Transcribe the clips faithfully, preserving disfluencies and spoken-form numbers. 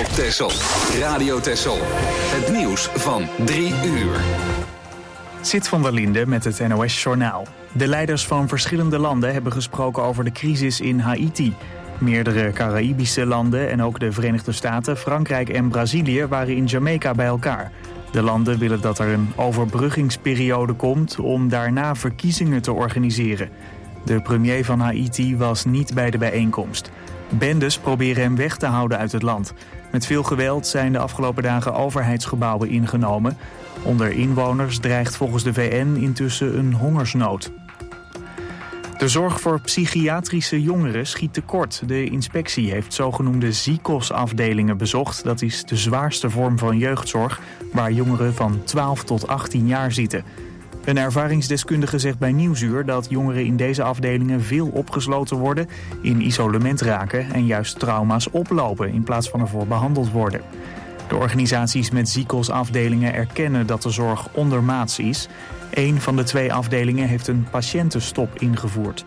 op Texel. Radio Texel. Het nieuws van drie uur. Zit van der Linde met het N O S-journaal. De leiders van verschillende landen hebben gesproken over de crisis in Haiti. Meerdere Caraïbische landen en ook de Verenigde Staten, Frankrijk en Brazilië waren in Jamaica bij elkaar. De landen willen dat er een overbruggingsperiode komt om daarna verkiezingen te organiseren. De premier van Haiti was niet bij de bijeenkomst. Bendes proberen hem weg te houden uit het land. Met veel geweld zijn de afgelopen dagen overheidsgebouwen ingenomen. Onder inwoners dreigt volgens de V N intussen een hongersnood. De zorg voor psychiatrische jongeren schiet tekort. De inspectie heeft zogenoemde Z I C O S-afdelingen bezocht. Dat is de zwaarste vorm van jeugdzorg, waar jongeren van twaalf tot achttien jaar zitten. Een ervaringsdeskundige zegt bij Nieuwsuur dat jongeren in deze afdelingen veel opgesloten worden, in isolement raken en juist trauma's oplopen in plaats van ervoor behandeld worden. De organisaties met Z I C O S-afdelingen erkennen dat de zorg ondermaats is. Eén van de twee afdelingen heeft een patiëntenstop ingevoerd.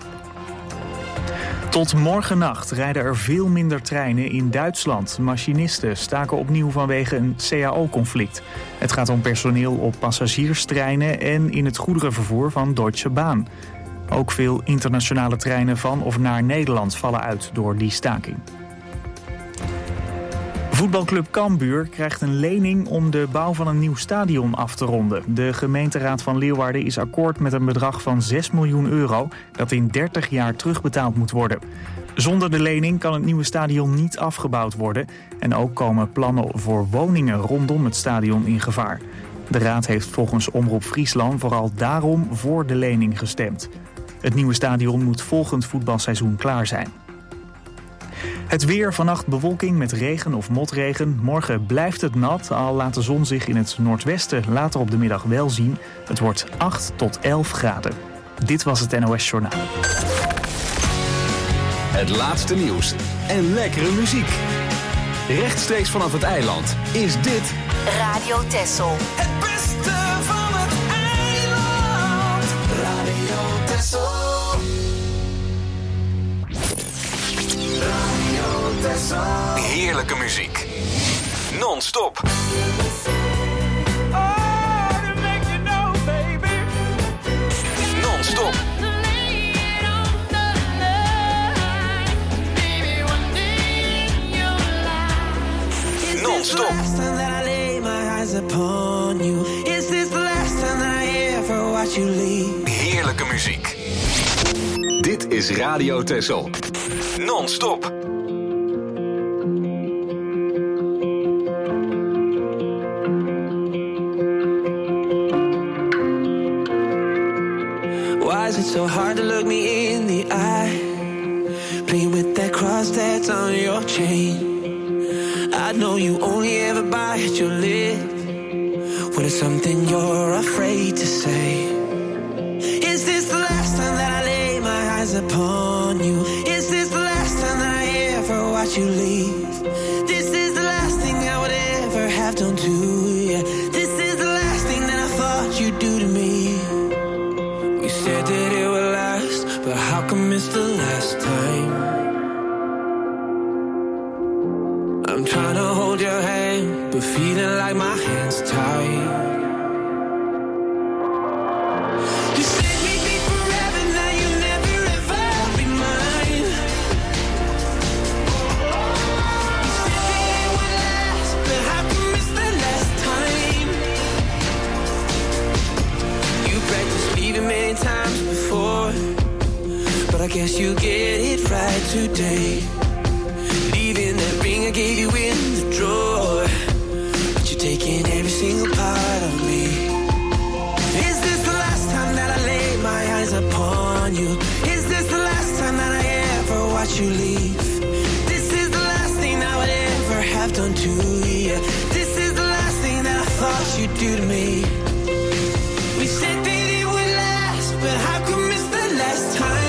Tot morgennacht rijden er veel minder treinen in Duitsland. Machinisten staken opnieuw vanwege een C A O-conflict. Het gaat om personeel op passagierstreinen en in het goederenvervoer van Deutsche Bahn. Ook veel internationale treinen van of naar Nederland vallen uit door die staking. Voetbalclub Cambuur krijgt een lening om de bouw van een nieuw stadion af te ronden. De gemeenteraad van Leeuwarden is akkoord met een bedrag van zes miljoen euro... dat in dertig jaar terugbetaald moet worden. Zonder de lening kan het nieuwe stadion niet afgebouwd worden. En ook komen plannen voor woningen rondom het stadion in gevaar. De raad heeft volgens Omroep Friesland vooral daarom voor de lening gestemd. Het nieuwe stadion moet volgend voetbalseizoen klaar zijn. Het weer, vannacht bewolking met regen of motregen. Morgen blijft het nat, al laat de zon zich in het noordwesten later op de middag wel zien. Het wordt acht tot elf graden. Dit was het N O S-journaal. Het laatste nieuws en lekkere muziek. Rechtstreeks vanaf het eiland is dit Radio Texel. Het beste van het eiland. Radio Texel. Heerlijke muziek. Non-stop. Non-stop. Non-stop. Heerlijke muziek. Dit is Radio Texel. Non-stop. Why is it so hard to look me in the eye? Playing with that cross that's on your chain. I know you only ever bite your lip when it's something you're afraid to say. Is this the last time that I lay my eyes upon you? Is this the last time that I ever watch you leave? This is the last thing I would ever have done to you. This is the last thing that I thought you'd do to me. We said that it would last, but how come it's the last time? I'm trying to hold your hand, but feeling like my hand's tied. You said we'd be forever, now you'll never ever be mine. You said that it would last, but how come it's the last time? You practiced leaving many times before, but I guess you get it right today. Leaving that ring I gave you in the drawer, but you're taking every single part of me. Is this the last time that I lay my eyes upon you? Is this the last time that I ever watch you leave? This is the last thing I would ever have done to you. This is the last thing that I thought you'd do to me. We said that it would last, but how come it's the last time?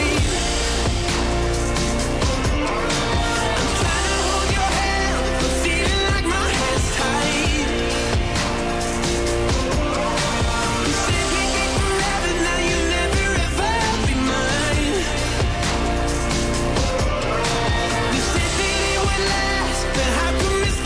But how come it's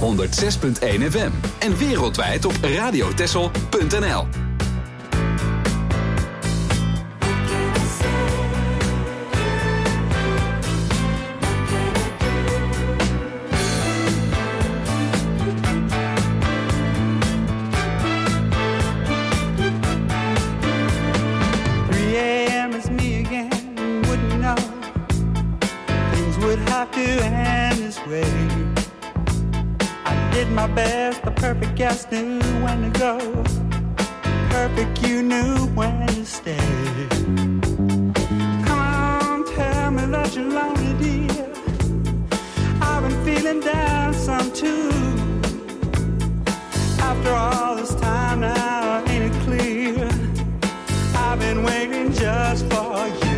honderd zes punt één F M. En wereldwijd op radiotessel punt n l. Just knew when to go. Perfect, you knew when to stay. Come on, tell me that you're lonely, dear. I've been feeling down some too. After all this time now, ain't it clear? I've been waiting just for you.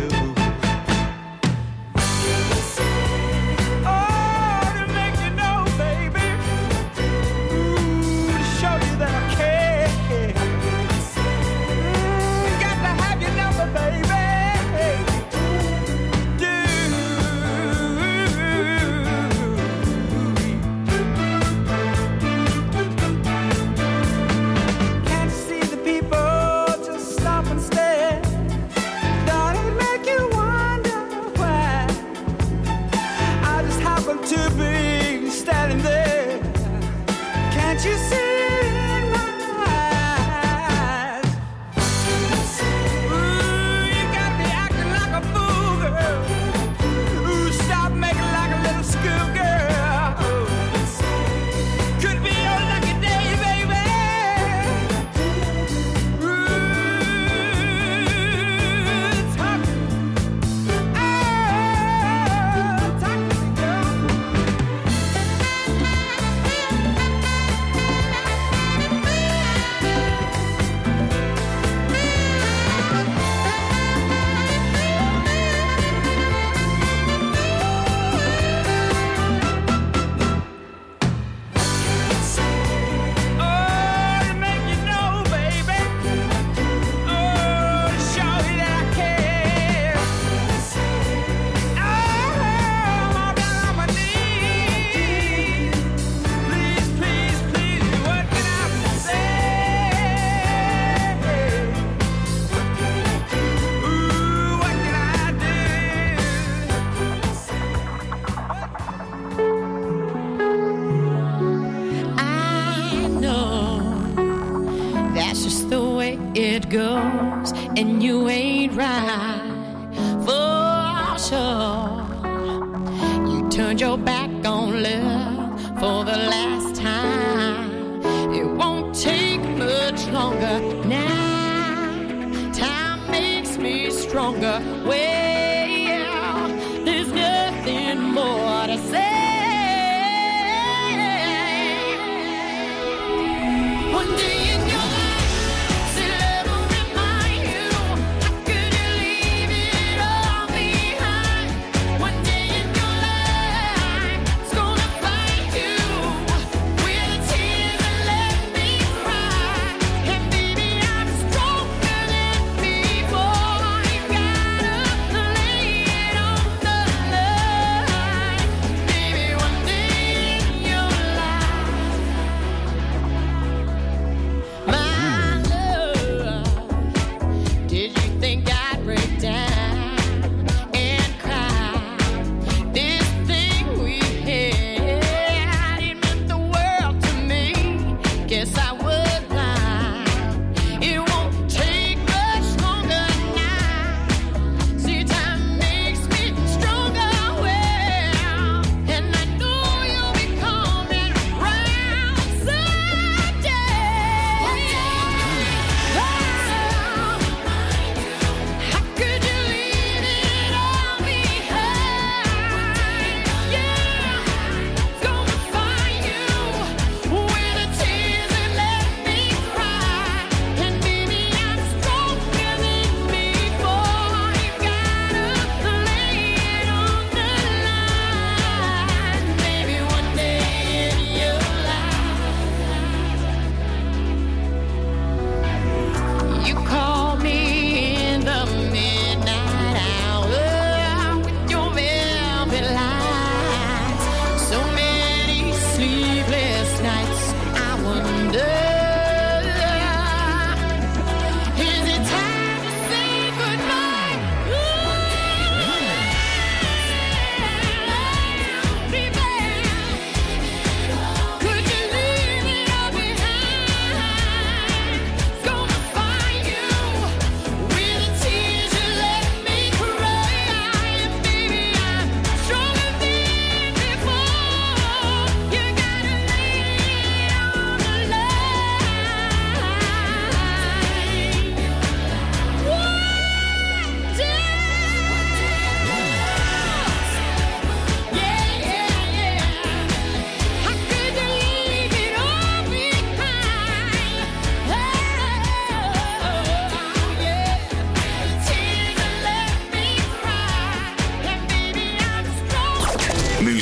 It goes, and you ain't right for sure. You turned your back on love for the last time. It won't take much longer now. Time makes me stronger. Well, there's nothing more to say. One day in your life.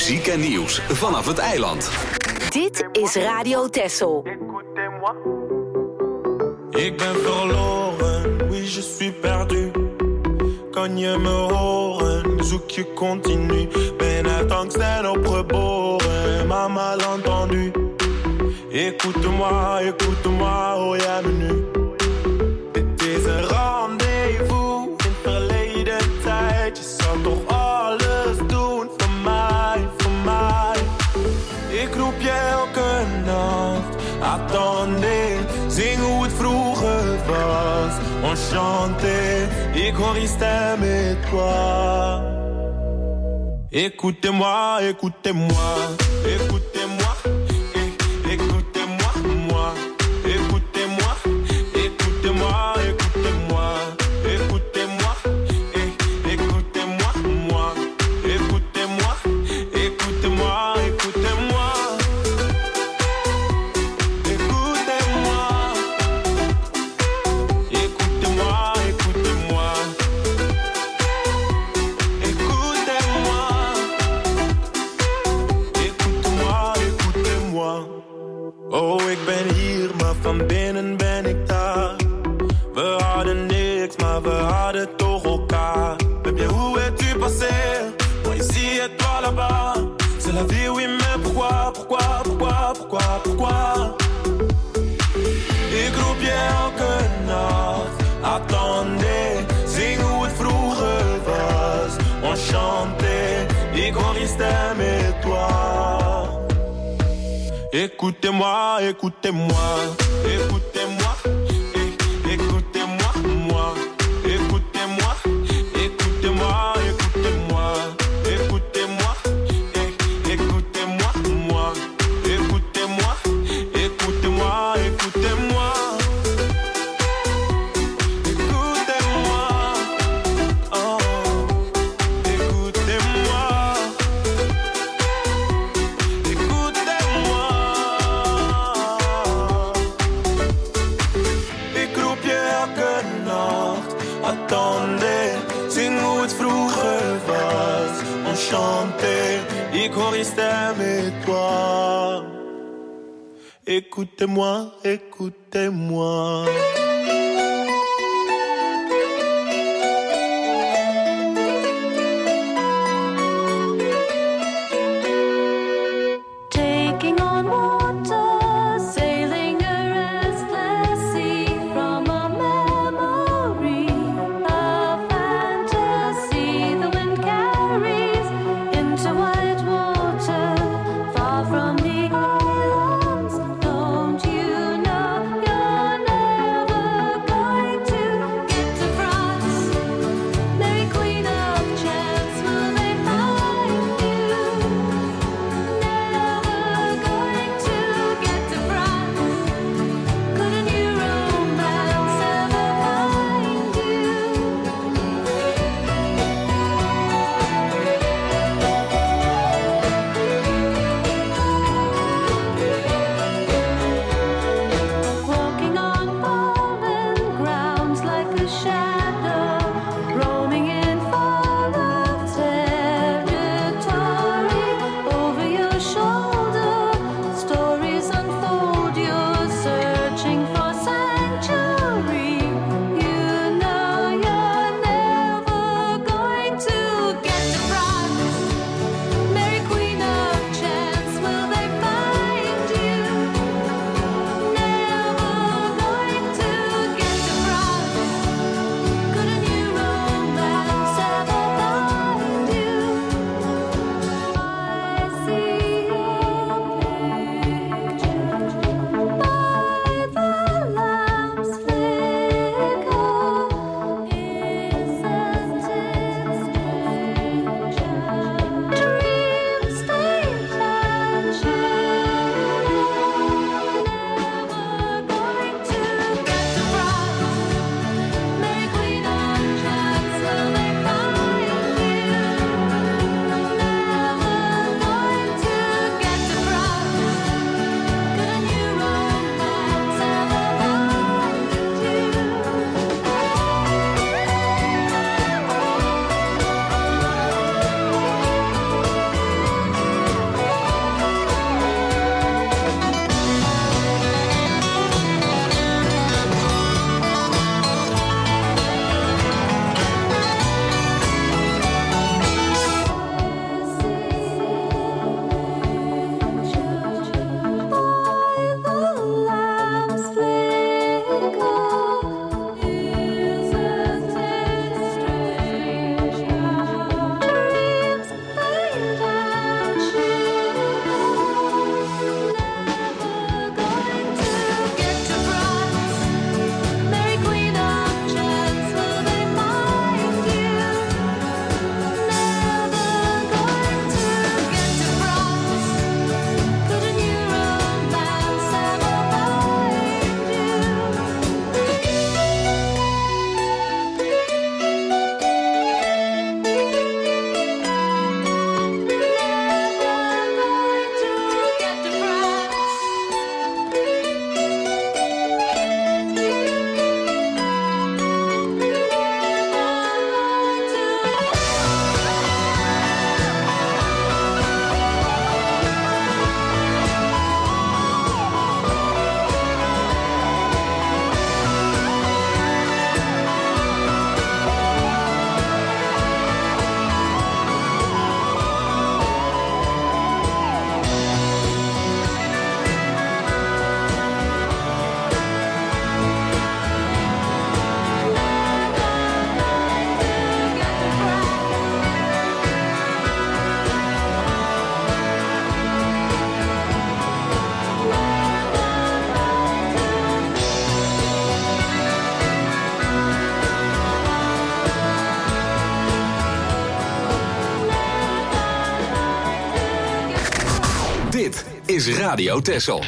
muziek en nieuws vanaf het eiland. Dit is Radio Texel. Ik ben verloren, oui je suis perdu. Kan je me horen, zoek je continu. Ben uit angst en opgeboren, maar mal entendu. Écoute-moi, écoute-moi, hoor jij me nu? Dit is een rendezvous in verleden tijd. Je zal toch alles doen voor mij, voor mij. Ik roep je elke nacht, attendez. Zing hoe het vroeger was, enchanté. Ik hoor je stem et toi. Écoutez-moi, écoutez-moi, écoutez-moi. Écoutez-moi, moi. Écoutez-moi, écoutez-moi, écoutez-moi. Écoutez-moi, écoutez-moi, moi. Écoutez-moi, écoutez-moi, écoutez-moi. Oh, ik ben hier, maar van binnen ben ik daar. We hadden niks, maar we hadden toch elkaar. Mais bien, où es-tu passé? Moi ici et toi là-bas. C'est la vie, oui, mais pourquoi, pourquoi, pourquoi, pourquoi, pourquoi? Ik roep je elke nacht, attendez. Zing hoe het vroeger was, enchanté. Ik hoor je stem et toi. Écoutez-moi, écoutez-moi, écoutez-moi, é- écoutez-moi, moi, écoutez-moi, écoutez-moi, écoutez-moi, écoutez-moi, é- écoutez-moi, moi, écoutez-moi, écoutez-moi, écoutez-moi, écoutez-moi, oh, écoutez-moi. Attendez, zing hoe het vroeger was, enchanté. Ik hoor je stem et toi. Écoutez-moi, écoutez-moi. Taking on water, sailing a restless sea from a memory, a fantasy the wind carries into white water, far from the islands. Don't you know you're never is Radio Texel.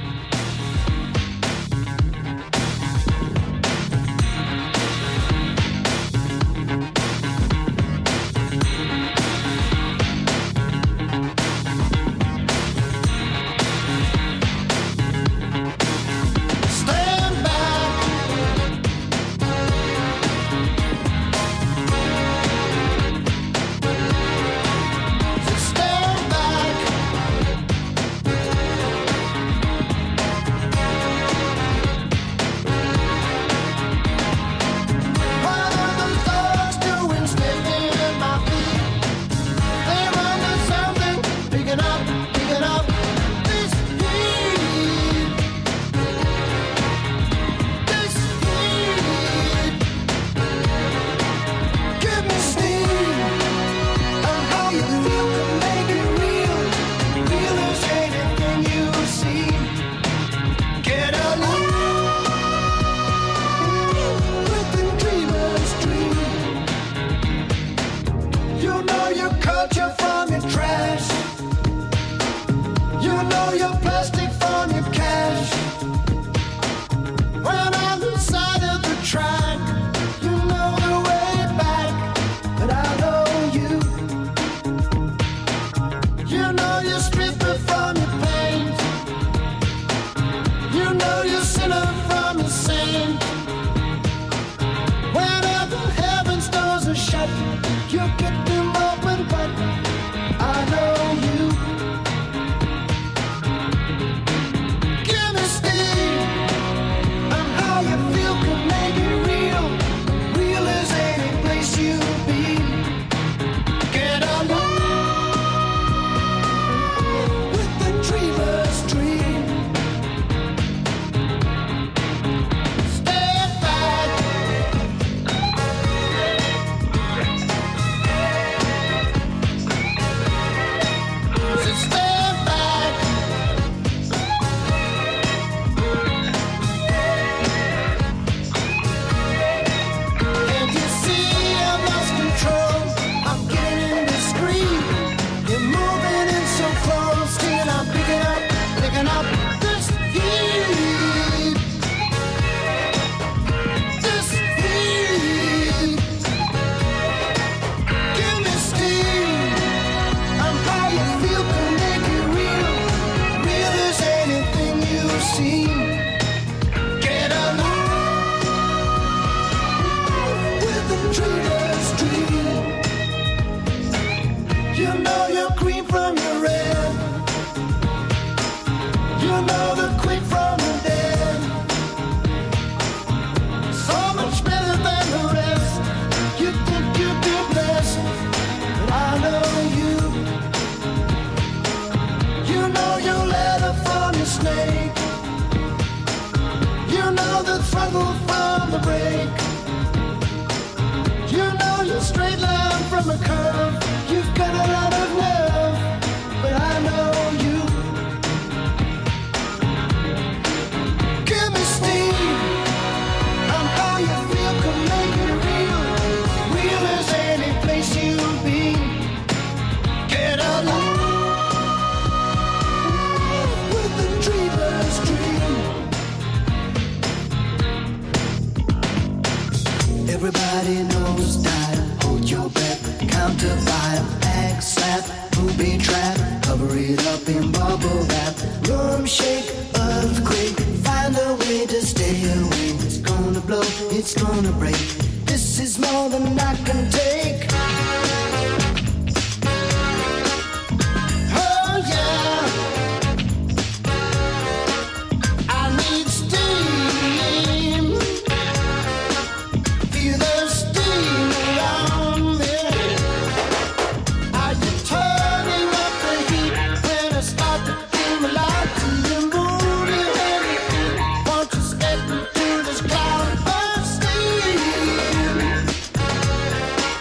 Everybody knows style. Hold your breath, count to five. Act slap, booby trap. Cover it up in bubble wrap. Room shake, earthquake. Find a way to stay away. It's gonna blow, it's gonna break. This is more than I can take. Oh yeah. I need steam. Feel the steam around me. Are you turning up the heat when I start to feel alive? Do you move your heavy feet? Won't you step into this cloud of steam?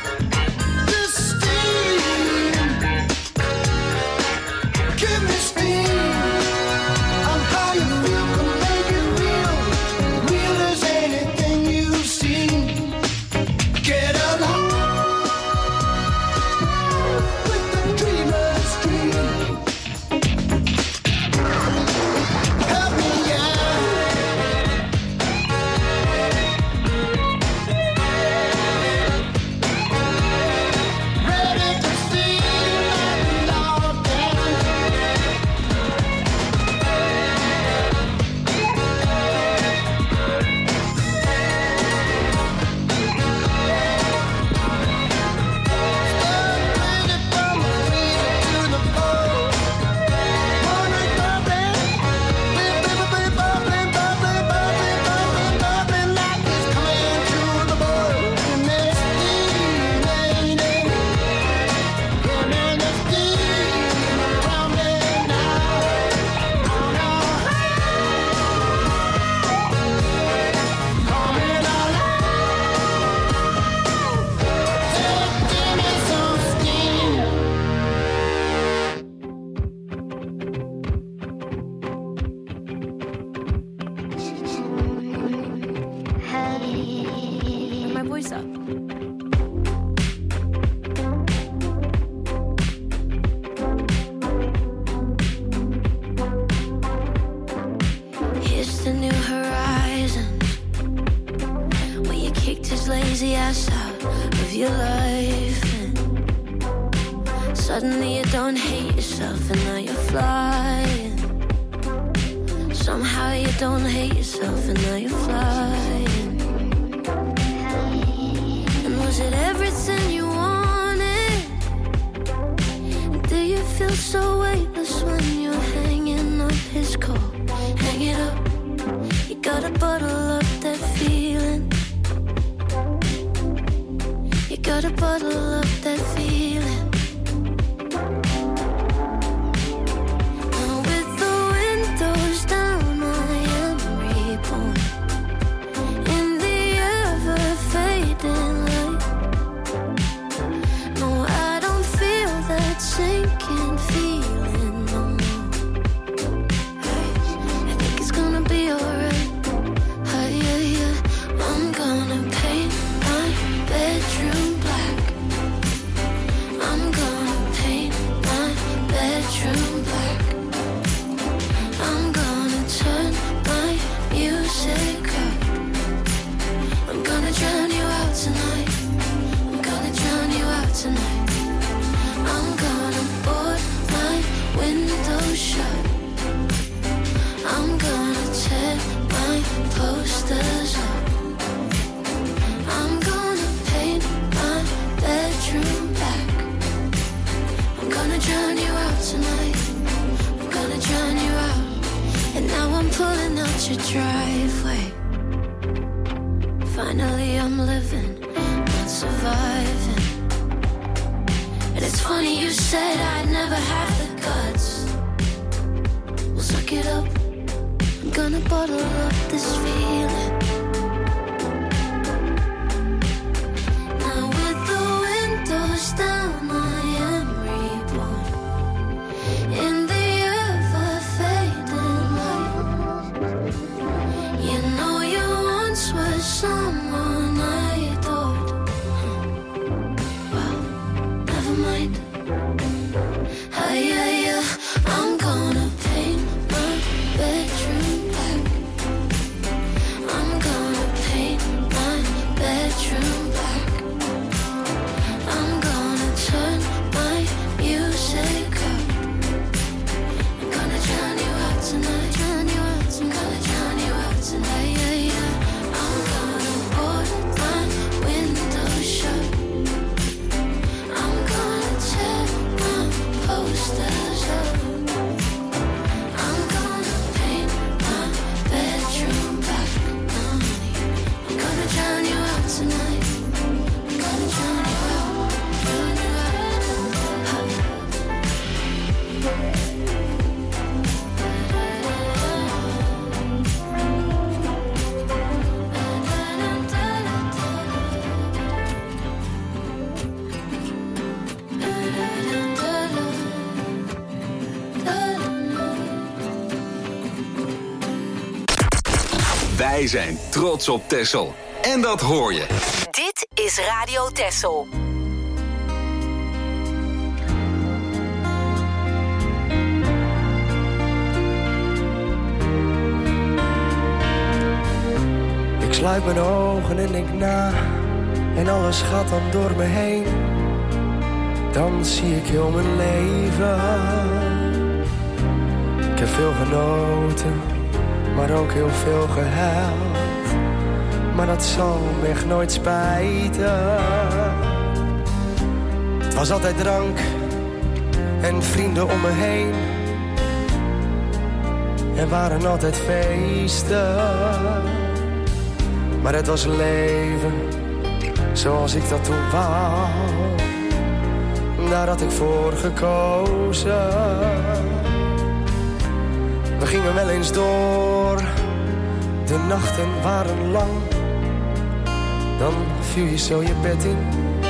my voice up. Here's the new horizon, where you kicked his lazy ass out of your life. And suddenly you don't hate yourself, and now you're flying. Somehow you don't hate yourself, and now you're flying. And was it everything you wanted? Do you feel so weightless when you're hanging up his coat? Hang it up, you gotta bottle up that feeling. You gotta bottle up that feeling. Now with the windows down, I am reborn in the ever-fading light. No, I don't feel that sinking feeling no more. Hey, I think it's gonna be alright. Hey, yeah, yeah. I'm gonna paint my bedroom black. I'm gonna paint my bedroom black. I'm gonna turn my music up. I'm gonna drown you out tonight. I'm gonna drown you out tonight. I'm gonna board my window shut. I'm gonna tear my posters up. I'm gonna paint my bedroom black. I'm gonna drown you out tonight. I'm gonna drown you out. And now I'm pulling out your driveway. Finally I'm living, not surviving. And it's funny you said I'd never have the guts. Well, suck it up. I'm gonna bottle up this feeling. Now with the windows down, I am reborn in the ever-fading light. You know you once were someone I adored. Well, never mind. Hey, yeah, yeah. I'm gonna paint my bedroom black. I'm gonna paint my bedroom black. I'm gonna turn my music up. I'm gonna drown you out tonight. Drown you out. I'm gonna drown you out tonight. Yeah, yeah. I'm gonna board my window shut. I'm gonna tear my posters up. I'm gonna paint my bedroom black. Honey, I'm gonna drown you out tonight. I'm gonna drown you out. Drown you out. Wij zijn trots op Texel. En dat hoor je. Dit is Radio Texel. Ik sluit mijn ogen en denk na, en alles gaat dan door me heen. Dan zie ik heel mijn leven. Ik heb veel genoten, maar ook heel veel gehuild. Maar dat zal me echt nooit spijten. Het was altijd drank en vrienden om me heen. Er waren altijd feesten. Maar het was leven zoals ik dat toen wou. Daar had ik voor gekozen. We gingen wel eens door, de nachten waren lang. Dan viel je zo je bed in.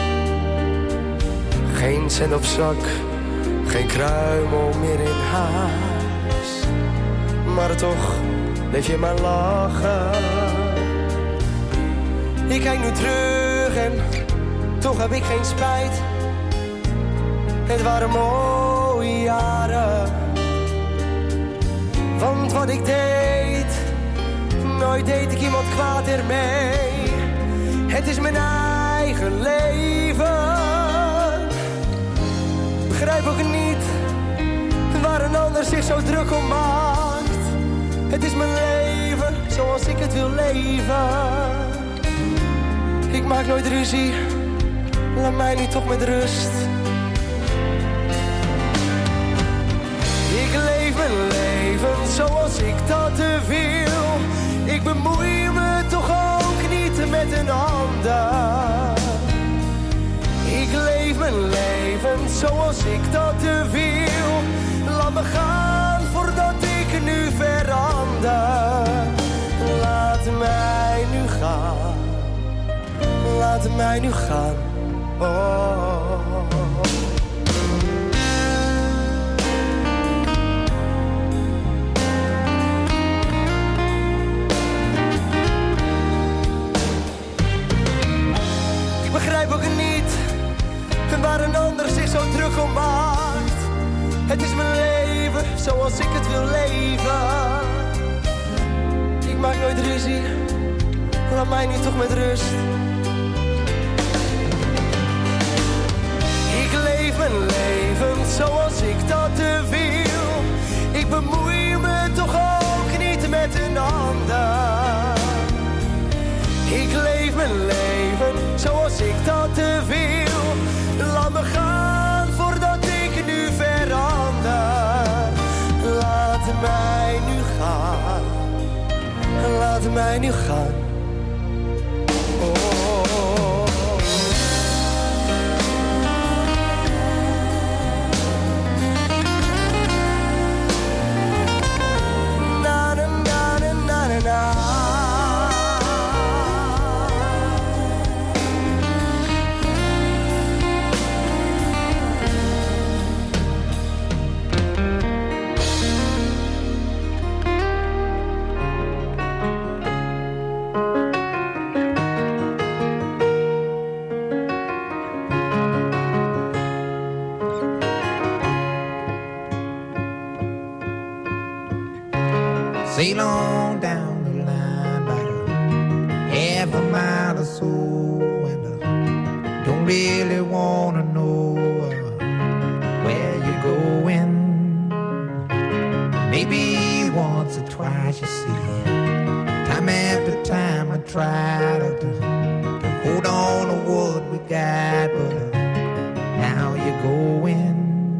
Geen cent op zak, geen kruimel meer in huis. Maar toch bleef je maar lachen. Ik kijk nu terug en toch heb ik geen spijt. Het waren mooie jaren. Want wat ik deed, nooit deed ik iemand kwaad ermee. Het is mijn eigen leven. Begrijp ook niet waar een ander zich zo druk om maakt. Het is mijn leven zoals ik het wil leven. Ik maak nooit ruzie, laat mij nu toch met rust. Ik leef mijn leven zoals ik dat wil. Ik bemoei me toch ook niet met een ander. Ik leef mijn leven zoals ik dat wil. Laat me gaan voordat ik nu verander. Laat mij nu gaan. Laat mij nu gaan. Oh. Ik begrijp ook niet waar een ander zich zo druk om maakt. Het is mijn leven zoals ik het wil leven. Ik maak nooit ruzie, laat mij nu toch met rust. Ik leef mijn leven zoals ik dat wil. Ik bemoei me toch ook niet met een ander. Ik leef mijn leven zoals ik dat wil. Laat me gaan voordat ik nu verander. Laat mij nu gaan. Laat mij nu gaan. Oh. Na na na na na na. Sail on down the line about a half a mile or so, and I don't really wanna know uh, where you're going. Maybe once or twice, you see, time after time I try to, to, to hold on to what we got, but uh, now you're going.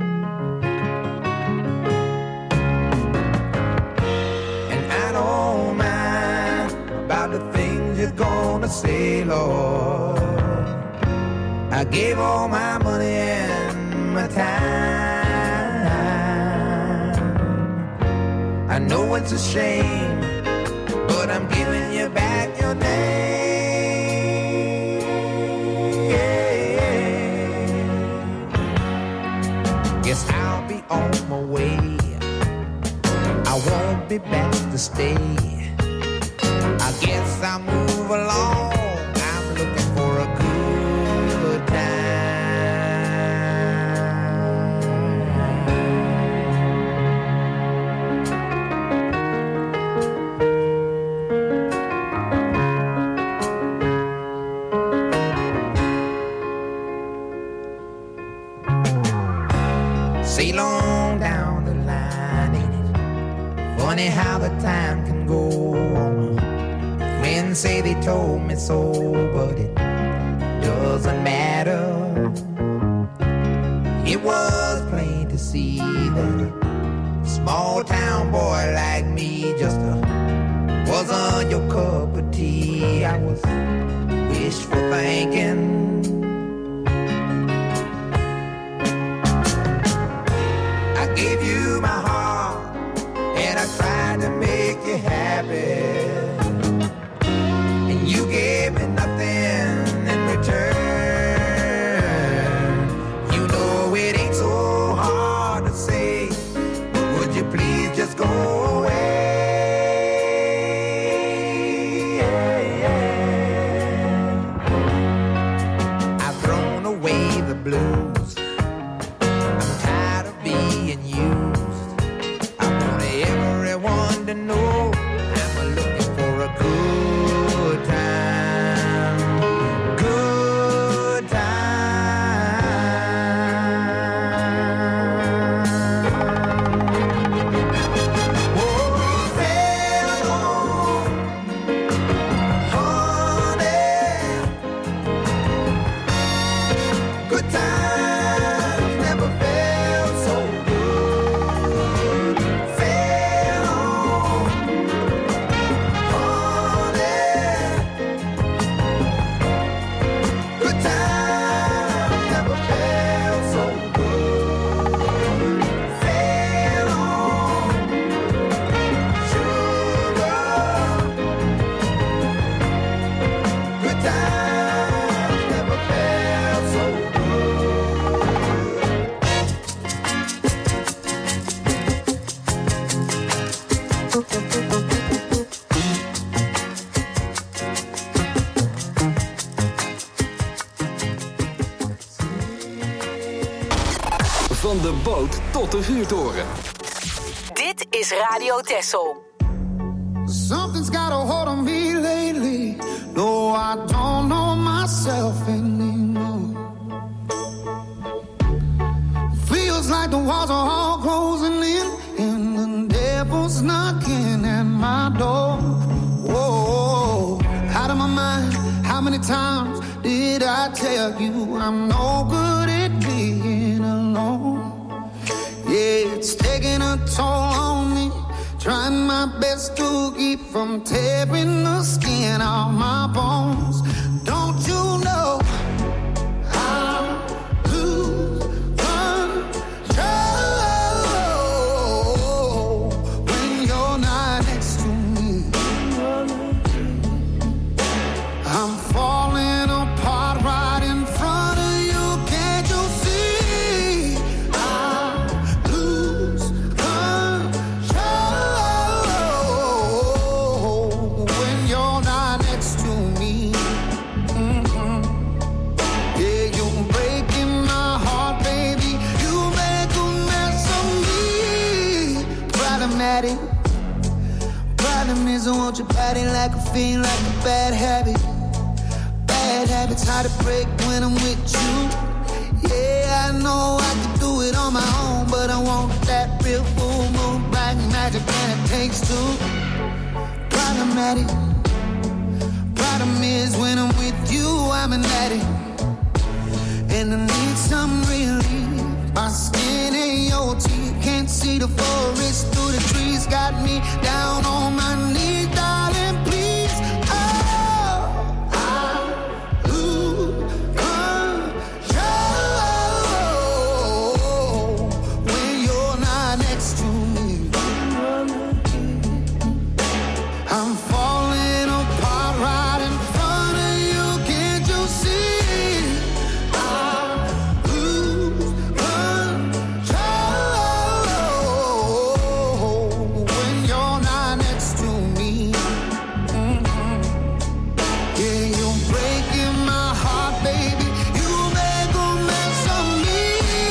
Gonna say, Lord, I gave all my money and my time. I know it's a shame, but I'm giving you back your name. Guess I'll be on my way. I won't be back to stay. I guess I'll move along. I'm looking for a good time. Sail on down the line, ain't it funny how the time can go on? Friends say they told me so, but it doesn't matter. It was plain to see that a small town boy like me just uh, wasn't your cup of tea. I was wishful thinking. I gave you my heart and I tried to make you happy. You gave me nothing in return. You know it ain't so hard to say, but would you please just go away? Yeah, yeah. Van de boot tot de vuurtoren. Dit is Radio Texel. Something's got a hold on me lately. No, I don't know myself anymore. Feels like the walls are all closing in, and the devil's knocking at my door. Whoa, out of my mind. How many times did I tell you I'm no good at being alone? Yeah, it's taking a toll on me. Trying my best to keep from tearing the skin off my bones. Don't you know I lose control when you're not next to me? I'm falling apart right in front of you. Can't you see? I lose control when you're not next to me. Mm-hmm. Yeah, you're breaking my heart, baby. You make a mess of me. Problematic. Problem is I want your body like a fiend, like a bad habit. Bad habits hard to break when I'm with you. Yeah, I know I can do it on my own, but I want that real full moon, black magic, and it takes two. Problematic. Problem is when I'm with you, I'm an addict, and I need some relief. My skin ain't your teeth, can't see the forest through the trees. Got me down on my knees, darling, please. Oh, I lose control when you're not next to me. I'm falling apart right in front of you. Can't you see? I lose control when you're not next to me. Mhm. Yeah, you're breaking my heart, baby. You make a mess of me.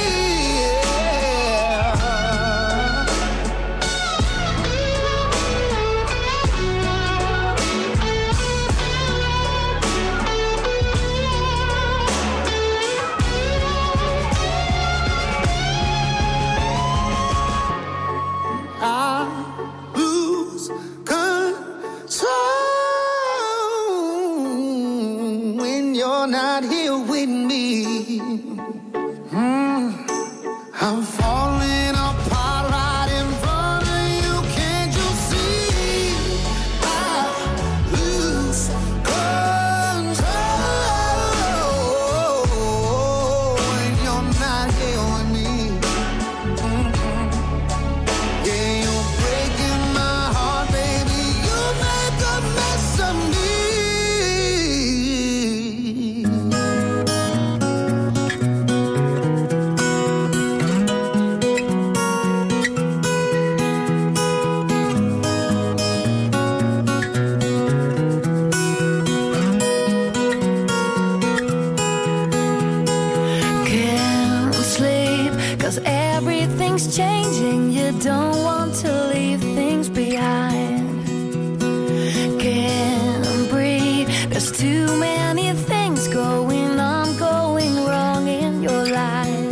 Yeah. I lose control when you're not here with me. Mm. I'm falling apart right in front of you. Can't you see? I lose control when you're not here with me. Mhm. Yeah, you're breaking my heart, baby. You make a mess of me. Can't sleep, cause everything's changing. You don't want to leave things behind. Can't breathe, there's too many things going on, going wrong in your life.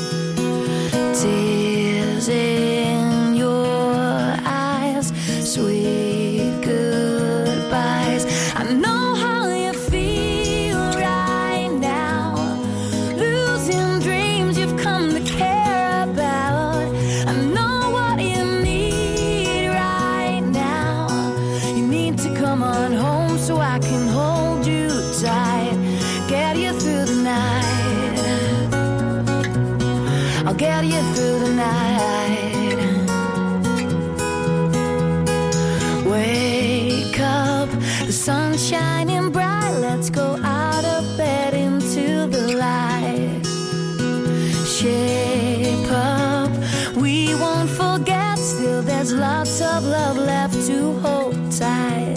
Tears in your eyes, sweet goodbyes. I know how you feel right now, losing dreams you've come to care about. I know what you need right now. You need to come on home so I can hold you tight, get you through the night. I'll get you through the night. Wake up, the sun's shining bright. Let's go out of bed into the light. Shape up, we won't forget. Still, there's lots of love left to hold tight.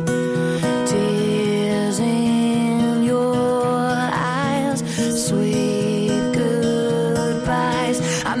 Tears in your eyes, sweet goodbyes. I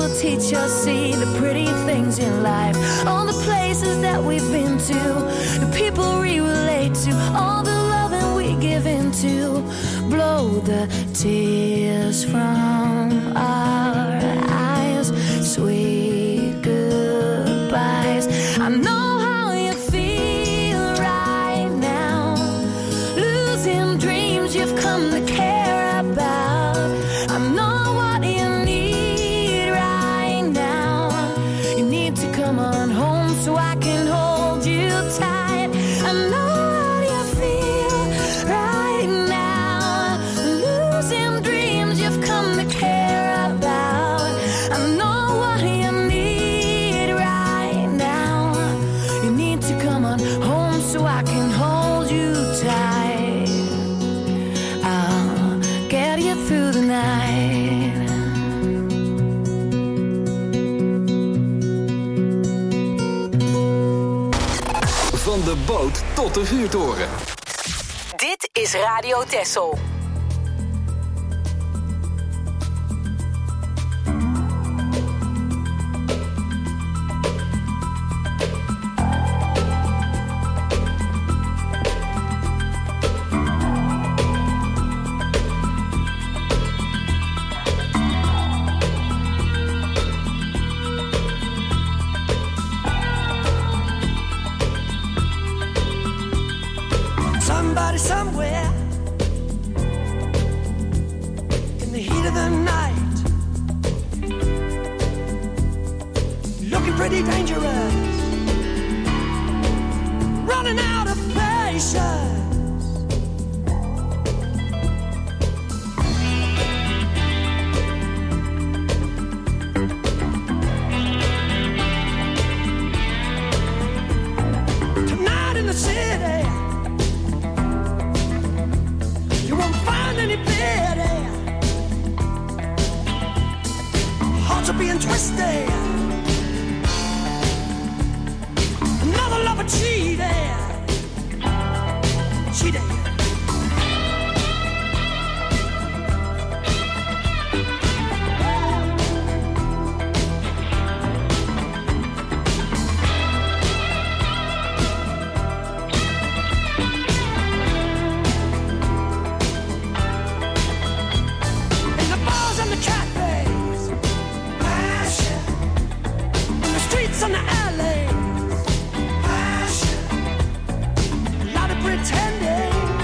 will teach us, see the pretty things in life, all the places that we've been to, the people we relate to, all the loving we give into. Blow the tears from our eyes, sweet goodbyes. I know how you feel right now, losing dreams you've come to care about. I know what you need right now. You need to come on home so I can hold you tight. I know how you feel right now, losing dreams you've come to care about. I know what you need right now. You need to come on home so I can hold you tight. I'll get you through the night. Van de boot tot de vuurtoren. Dit is Radio Texel. Somebody somewhere in the heat of the night, looking pretty dangerous, running out of patience. Tonight in the city, you won't find any pity. Hearts are being twisted. Another lover cheated. Cheated. In the bars and the cafes, passion. In the streets and the alleys, passion. A lot of pretending.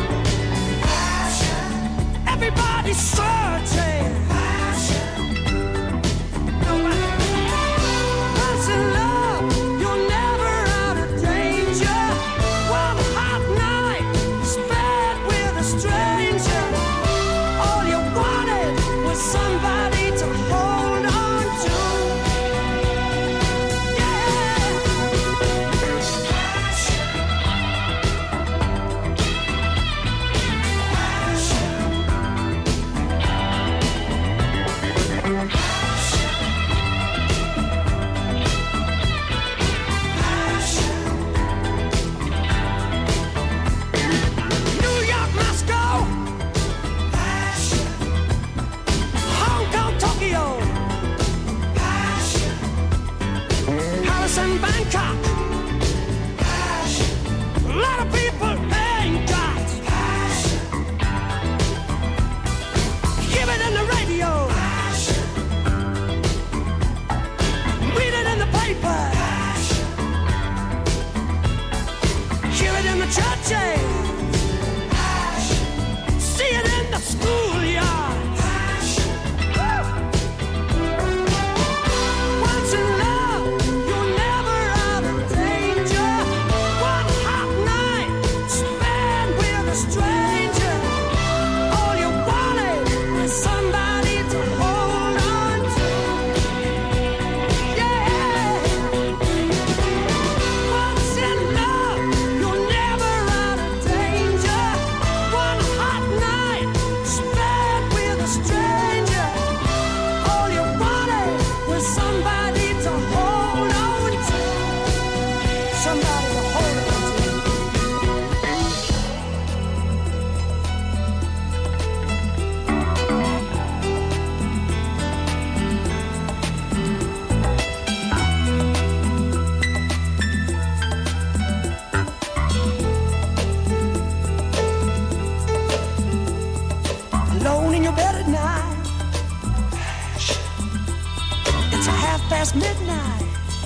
past midnight.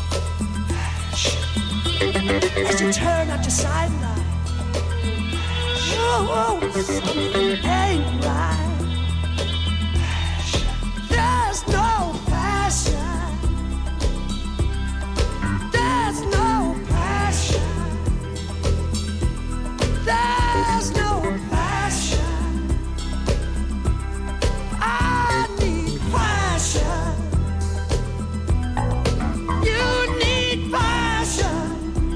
As you turn out your sideline, oh, something ain't right. There's no passion. There's no passion. There's no passion. I need passion. You need passion.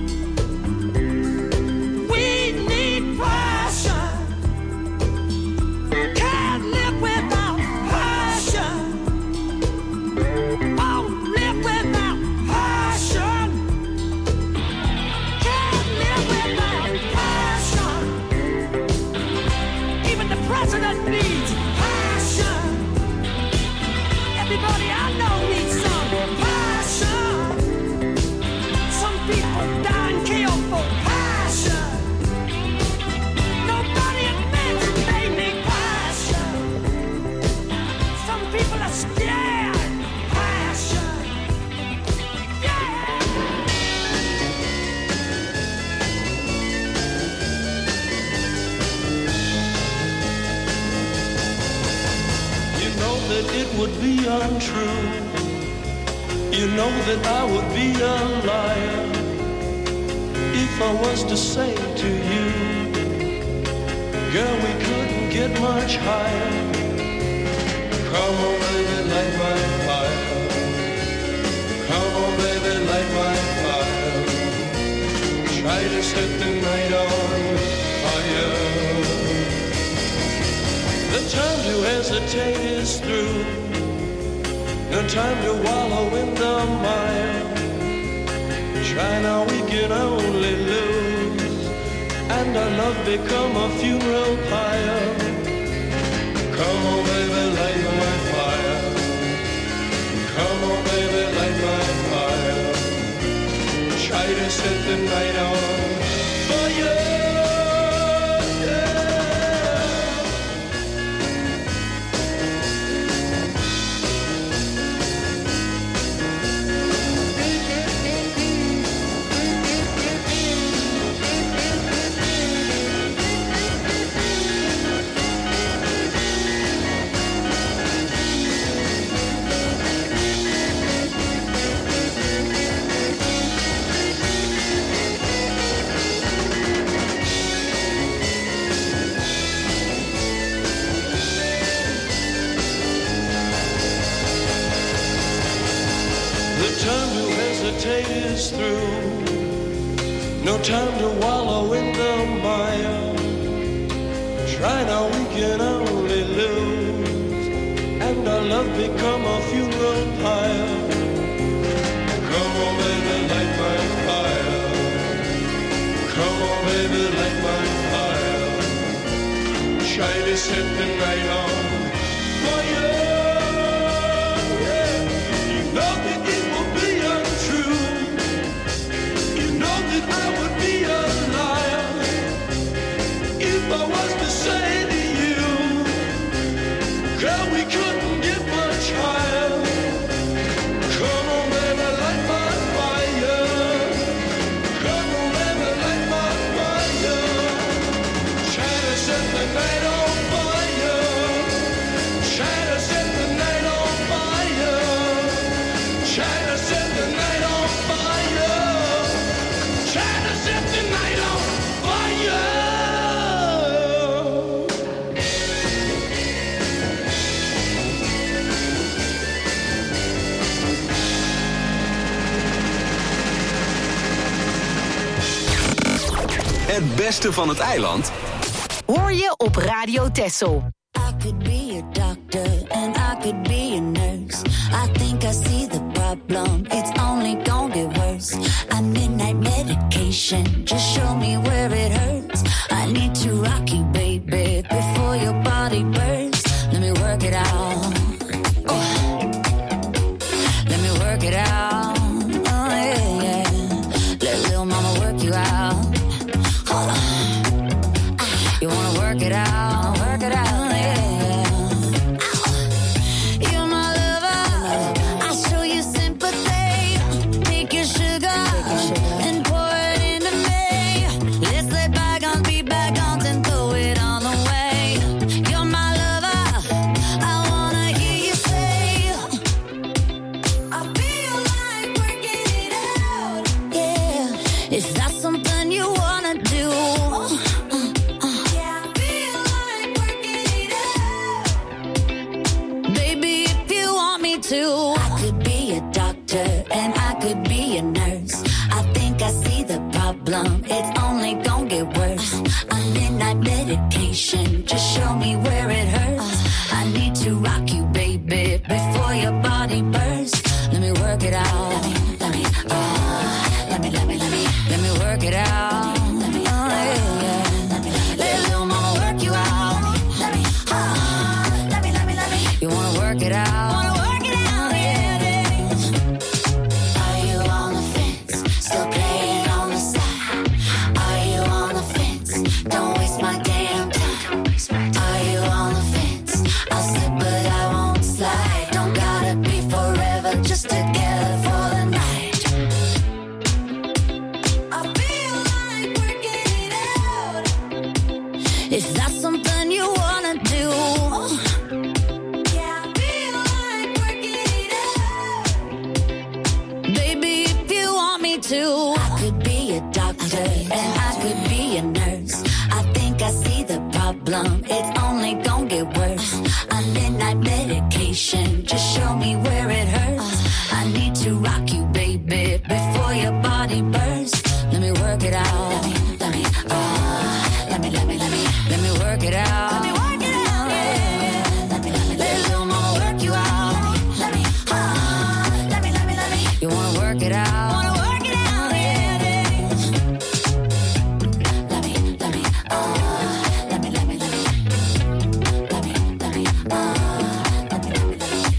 We need passion. Can't live without passion. Won't live without passion. Can't live without passion. Even the president needs passion. Everybody I know needs some passion. Some people die and kill for passion. Nobody admits they need passion. Some people are scared. Passion. Yeah. You know that it would be untrue. You know that I would be a liar if I was to say to you, girl, we couldn't get much higher. Come on, baby, light my fire. Come on, baby, light my fire. Try to set the night on fire. The time to hesitate is through. No time to wallow in the mire. Try now, we can only lose, and our love become a funeral pyre. Come on, baby, light my fire. Come on, baby, light my fire. Try to set the night on fire. Is through. No time to wallow in the mire. Try now, we can only lose, and our love become a funeral pyre. Come on, baby, light my fire. Come on, baby, light my fire. Try to set the night on fire. I would be a liar if I was to say to you, girl, we couldn't get much higher. Come on, baby, light my fire. Come on, baby, light my fire. Try to set the night on fire. Try to set the night on fire. Try to set the night on fire. Try to set the night on fire. Het beste van het eiland hoor je op Radio Texel. I could be a doctor and I could be a nurse. I think I see the problem, it's only gonna get worse. I midnight medication, just show me where it hurts. I need to rock you, baby, before your body bursts. Let me work it out. Oh. Let me work it out. Oh, yeah, yeah. Let little mama work you out. Hold on. You wanna work it out, work it out. You're my lover, I'll show you sympathy. could be a nurse. I think I see the problem. It's only gonna get worse. A midnight medication. Just show me where it hurts. I need to rock you, baby, before your body bursts. Let me work it out. Let me, let me, uh, let me, let me, let me, let me work it out. Let me, uh, yeah, yeah. Let me, let little mama work you out. Let me, uh, let me, let me, let me. You wanna work it out? Wanna work it out, yeah, yeah. Are you on the fence? Still playing on the side? Are you on the fence? Don't waste my damn time. Are you on the fence? I'll slip but I won't slide. Don't gotta be forever, just together for the night. I feel like working it out. Is that something you wanna do? Yeah, I feel like working it out. Baby, if you want me to, I could be a doctor and I could be a nurse. I think I see the problem. It's only gonna get worse. A midnight medication. Just show me where it hurts. I need to rock you, baby, before your body bursts. Let me work it out. Let me, let me, uh, let me, let me, let me, let me work it out. Let me work it out. Yeah. Let me, let me, let little mama work you out. Let me, uh, let me, let me, let me. You wanna work it out? Wanna work it out? Yeah. Let me, let me, uh, let me, let me, let me, let me, let me, uh, let me, let me, let me.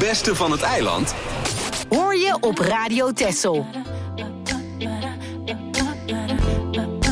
beste van het eiland Hoor je op Radio Texel.